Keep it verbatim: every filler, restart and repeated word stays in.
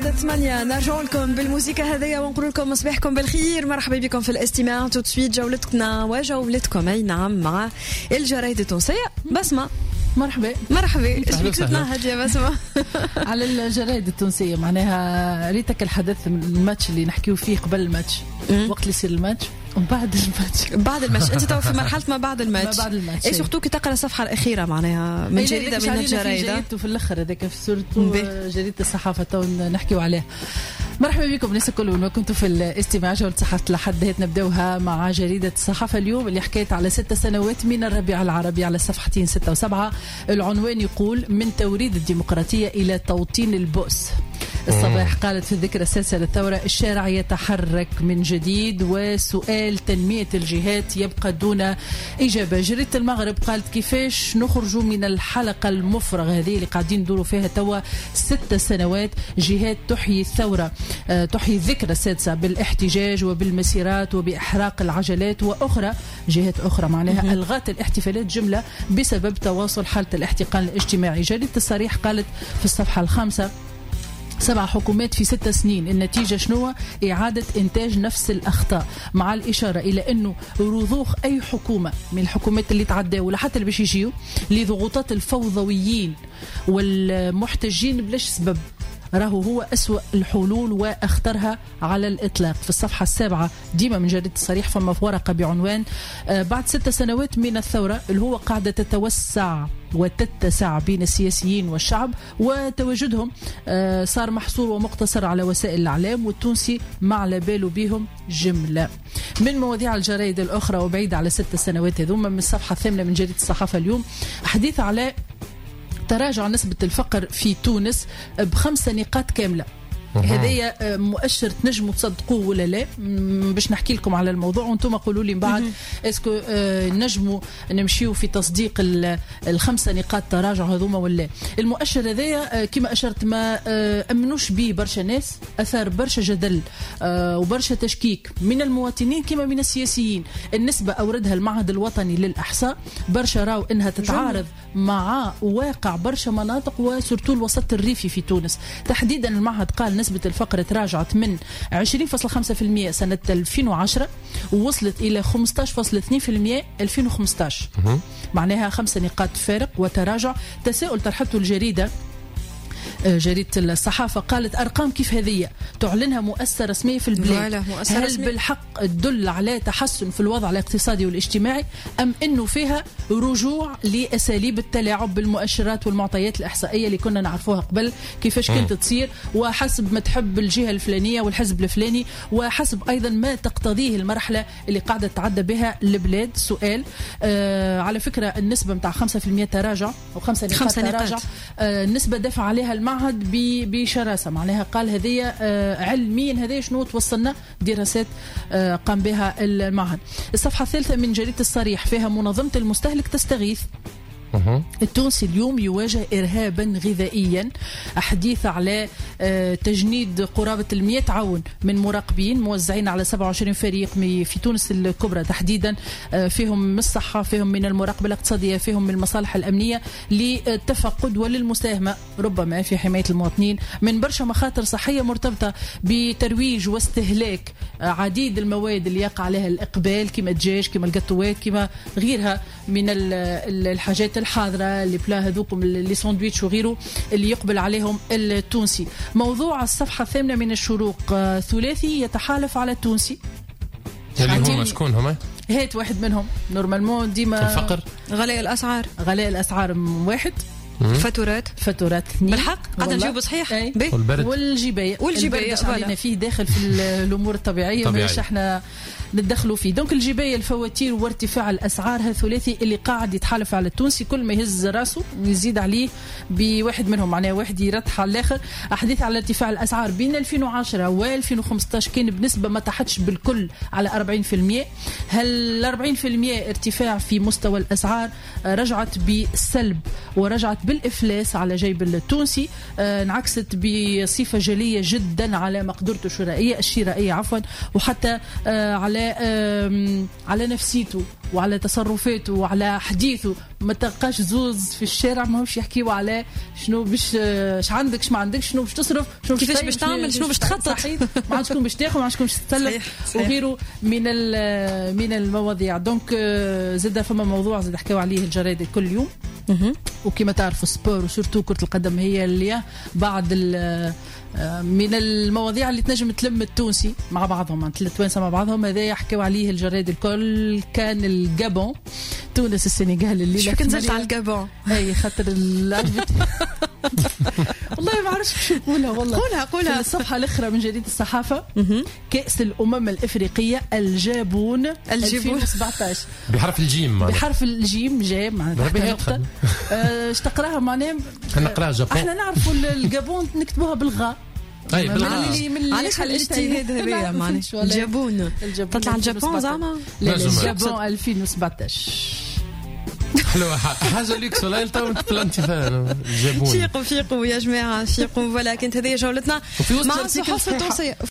بعد ثمانية نرجع لكم بالموسيقى هذيا ونقول لكم مصباحكم بالخير. مرحبا بكم في الاستماع. تو تسويت جولتنا وجولتكم اي نعم مع الجرايد التونسية. بسمة مرحبا مرحبا. ايش فكرتنا هذه يا بسمة؟ على الجرايد التونسية معناها ريتك الحدث الماتش اللي نحكيو فيه قبل الماتش وقت اللي يصير الماتش وبعد الماتش بعد الماتش. انت تو في مرحله ما بعد الماتش ما بعد الماتش اي سورتو كي تقرا الصفحه الاخيره معناها من جريده من الجرايد في الاخر هذاك في سورتو جريده الصحافه تو نحكيو عليها. مرحبا بكم الناس الكل وين كنتوا في الاستماع جولة صحافة الأحد. هات نبداوها مع جريدة الصحافة اليوم اللي حكيت على ست سنوات من الربيع العربي على صفحتين ستة وسبعة. العنوان يقول من توريد الديمقراطية إلى توطين البؤس. الصباح قالت في الذكرى السادسة للثورة الشارع يتحرك من جديد وسؤال تنمية الجهات يبقى دون إجابة. جريدة المغرب قالت كيفاش نخرجوا من الحلقة المفرغة هذه اللي قاعدين ندوروا فيها توا ست سنوات. جهات تحيي الثورة أه تحيي الذكرى السادسة بالاحتجاج وبالمسيرات وبإحراق العجلات، وأخرى جهات أخرى معناها ألغت الاحتفالات جملة بسبب تواصل حالة الاحتقان الاجتماعي. جريدة الصريح قالت في الصفحة الخامسة سبع حكومات في ست سنين، النتيجة شنو؟ إعادة إنتاج نفس الأخطاء، مع الإشارة إلى أنه رضوخ أي حكومة من الحكومات اللي تعداوا ولا حتى اللي باش يجيوا لضغوطات الفوضويين والمحتجين بلاش سبب راهو هو أسوأ الحلول وأخطرها على الإطلاق. في الصفحة السابعة ديما من جريدة الصريح فما في ورقة بعنوان آه بعد ست سنوات من الثورة اللي هو قاعدة تتوسع وتتسع بين السياسيين والشعب وتواجدهم آه صار محصور ومقتصر على وسائل الإعلام والتونسي ما على باله بهم جملة. من مواضيع الجرائد الأخرى وبعيدة على ست سنوات هذوما من الصفحة الثامنة من جريدة الصحافة اليوم حديث على تراجع نسبة الفقر في تونس بخمسة نقاط كاملة. هذايا مؤشر تنجموا تصدقوه ولا لا؟ باش نحكي لكم على الموضوع وانتم قولوا لي من بعد اسكو نجموا نمشيو في تصديق الخمسه نقاط تراجع هذوما ولا. المؤشر هذايا كما اشرت ما امنوش به برشا ناس، اثار برشا جدل وبرشا تشكيك من المواطنين كما من السياسيين. النسبه اوردها المعهد الوطني للاحصاء برشا راو انها تتعارض مع واقع برشا مناطق وسورتو الوسط الريفي في تونس تحديدا. المعهد قال نسبة الفقر تراجعت من عشرين فاصلة خمسة بالمئة سنة ألفين وعشرة ووصلت إلى خمسة عشر فاصلة اثنين بالمئة ألفين وخمسة عشر. معناها خمسة نقاط فارق وتراجع. تساؤل طرحته الجريدة جريدة الصحافة قالت أرقام كيف هذه تعلنها مؤسسة رسمية في البلاد هل رسمية؟ بالحق تدل على تحسن في الوضع الاقتصادي والاجتماعي أم أنه فيها رجوع لأساليب التلاعب بالمؤشرات والمعطيات الإحصائية اللي كنا نعرفوها قبل كيفاش كنت تصير وحسب ما تحب الجهة الفلانية والحزب الفلاني وحسب أيضا ما تقتضيه المرحلة اللي قاعدة تعدى بها البلاد. سؤال آه على فكرة النسبة متاع خمسة بالمئة تراجع وخمسة نقاط تراجع آه النسبة دفع عليها المعهد بشراسة معناها قال هذه آه علميا هذه شنو توصلنا دراسات آه قام بها المعهد. الصفحة الثالثة من جريدة الصريح فيها منظمة المستهلك تستغيث. التونسي اليوم يواجه إرهابا غذائيا. حديث على تجنيد قرابة المئة عون من مراقبين موزعين على سبعة وعشرين فريق في تونس الكبرى تحديدا، فيهم من الصحة فيهم من المراقبة الاقتصادية فيهم من المصالح الأمنية للتفقد وللمساهمة ربما في حماية المواطنين من برشا مخاطر صحية مرتبطة بترويج واستهلاك عديد المواد اللي يقع عليها الإقبال كما الدجاج كما الجاتوات كما غيرها من الحاجات الحاضرة اللي بلا هذوكم اللي ساندويتش وغيره اللي يقبل عليهم التونسي. موضوع الصفحة الثامنة من الشروق ثلاثي يتحالف على التونسي اللي هم شكون هم؟ هات واحد منهم نورمالمون ديما الفقر غلاء الأسعار غلاء الأسعار واحد فاتورات فاتورات اثنين بالحق قاعد نجيب صحيح والبرد والجباية والجباية علينا فيه داخل في الأمور الطبيعية مش احنا ندخلوا فيه. دونك الجباية الفواتير وارتفاع الأسعار هالثلاثي اللي قاعد يتحالف على التونسي كل ما يهز راسه يزيد عليه بواحد منهم معناه واحد يرتح على الآخر. أحدث على ارتفاع الأسعار بين ألفين وعشرة و ألفين وخمسة عشر كان بنسبة ما تحتش بالكل على أربعين بالمئة. هل أربعين بالمئة ارتفاع في مستوى الأسعار رجعت بالسلب ورجعت بالإفلاس على جيب التونسي آه انعكست بصفة جلية جدا على مقدرته الشرائية الشرائية عفوا وحتى آه على على نفسيته وعلى تصرفاته وعلى حديثه. ما تلقاش زوز في الشارع ما همش يحكيوا على شنو باش اش عندك اش ما عندكش، شنو باش تصرف، شنو كيفاش باش تعمل، شنو باش تخطط، ما عندكش شكون باش تاخذ، ما عندكش شكون باش تسلف وغيره من من المواضيع. دونك زاد فما موضوع زاد حكاوا عليه الجرايد كل يوم، وكما تعرفوا السبور وسورتو كرة القدم هي اللي بعد من المواضيع اللي تنجم تلم التونسي مع بعضهم، التوانسه مع بعضهم. هذا يحكوا عليه الجرايد الكل. كان الجابون، تونس السنغال اللي شو كنت نزلت على الجابون اي خاطر والله ما عرفتش شو نقولها. والله قولها قولها. الصفحه الاخرى من جريده الصحافه كاس الامم الافريقيه الجابون الجابون ألفين وسبعطاش بحرف الجيم معناها. بحرف الجيم جاب معناها اش تقراها معناها نقراها جابون. احنا نعرفوا الجابون نكتبوها بالغاء. اي بالغاء. علاش الاجتهاد هذايا معناها الجابون تطلع الجابون زعما؟ لا الجابون ألفين وسبعطاش حلوة حاجة ليكس ولا يلتو بلانتي فان جابون. فيقوا فيقوا يا جماعة فيقوا. ولا كانت هذه جولتنا مع الصحف التونسية.